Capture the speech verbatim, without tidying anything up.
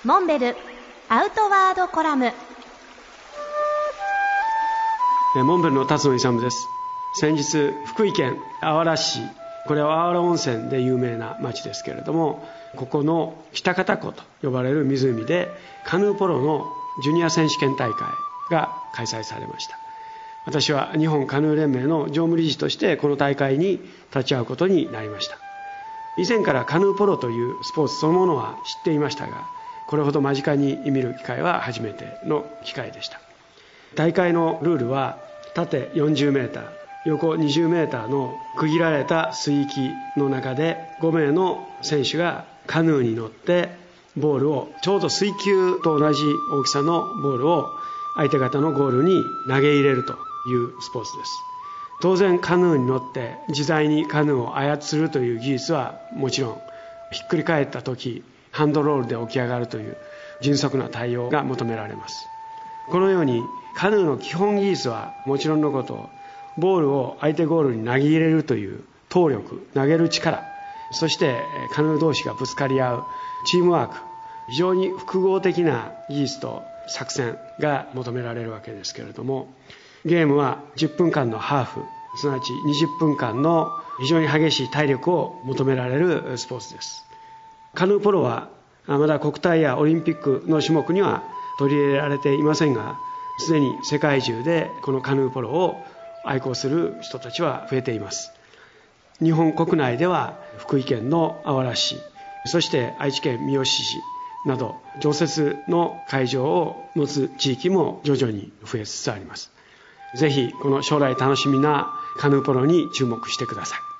モンベルアウトワードコラム。 モンベルの辰野勇です。先日福井県あわら市、これはあわら温泉で有名な町ですけれども、ここの北方湖と呼ばれる湖でカヌーポロのジュニア選手権大会が開催されました。私は日本カヌー連盟の常務理事としてこの大会に立ち会うことになりました。以前からカヌーポロというスポーツそのものは知っていましたが、これほど間近に見る機会は初めての機会でした。大会のルールは、縦よんじゅうメーター、横にじゅうメーターの区切られた水域の中でご名の選手がカヌーに乗ってボールを、ちょうど水球と同じ大きさのボールを相手方のゴールに投げ入れるというスポーツです。当然カヌーに乗って自在にカヌーを操るという技術はもちろん、ひっくり返った時ハンドロールで起き上がるという迅速な対応が求められます。このようにカヌーの基本技術はもちろんのこと、ボールを相手ゴールに投げ入れるという投力、投げる力、そしてカヌー同士がぶつかり合うチームワーク、非常に複合的な技術と作戦が求められるわけですけれども、ゲームはじゅっぷんかんのハーフ、すなわちにじゅっぷんかんの非常に激しい体力を求められるスポーツです。カヌーポロはまだ国体やオリンピックの種目には取り入れられていませんが、すでに世界中でこのカヌーポロを愛好する人たちは増えています。日本国内では福井県のあわら市、そして愛知県三好市など常設の会場を持つ地域も徐々に増えつつあります。ぜひこの将来楽しみなカヌーポロに注目してください。